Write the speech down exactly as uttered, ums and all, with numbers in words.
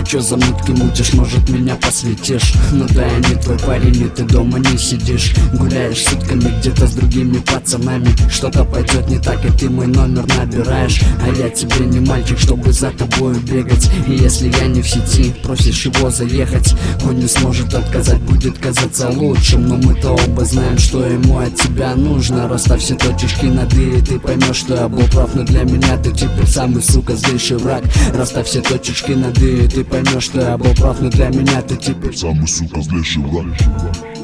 чё за мутки мутишь, может меня посвятишь? Ну да, я не твой парень, и ты дома не сидишь. Гуляешь сутками где-то с другими пацанами. Что-то пойдет не так, и ты мой номер набираешь. А я тебе не мальчик, чтобы за тобою бегать. И если я не в сети, просишь его заехать, он не сможет отказать, будет казаться лучшим. Но мы-то оба знаем, что ему от тебя нужно. Расставь все точечки над «и», и ты поймешь, что я был прав. Но для меня ты теперь самый, сука, злейший враг. Расставь все точечки над «и», и ты поймешь, что я был прав. Но для меня ты теперь самый, сука, злейший враг.